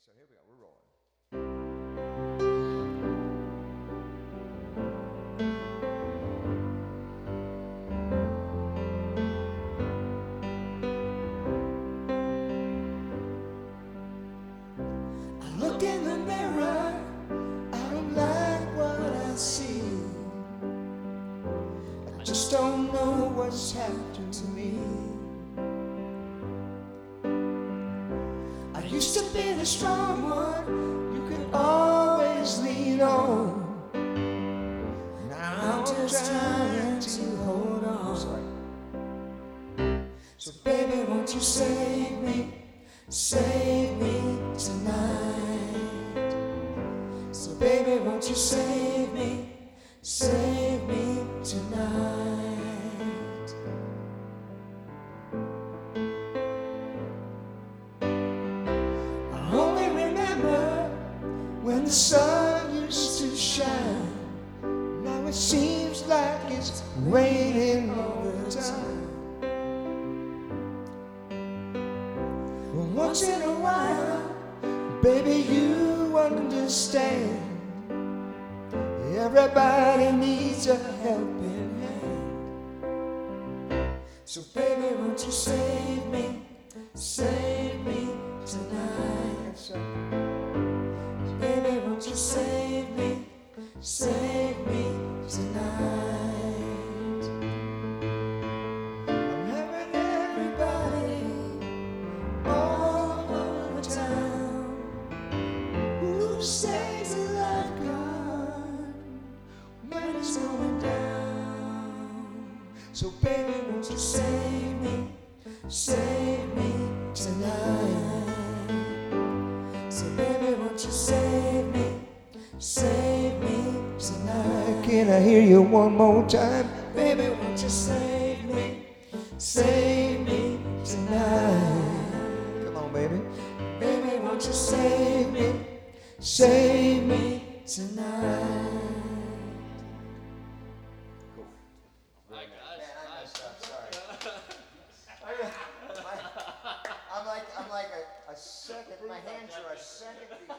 so here we go. We're rolling. I look in the mirror, I don't like what I see. I just don't know what's happened to me. I used to be the strong one you could always lean on. Now I'm just trying to hold on. So baby, won't you save me tonight. So baby, won't you save me tonight. I only remember when the sun used to shine. Now it seems like it's raining all the time. Well, once in a while, baby, you understand. Everybody needs a helping hand. So baby, won't you save me tonight. So, baby, won't you save me tonight. I'm having everybody all over town who stays a lifeguard when it's going down. So baby, won't you save me tonight. So baby, won't you save me tonight. Can I hear you one more time? Baby, won't you save me tonight. Come on, baby. Baby, won't you save me tonight. Cool. Hi, guys. Man, I messed up. Sorry. I'm like a second. My hands are a second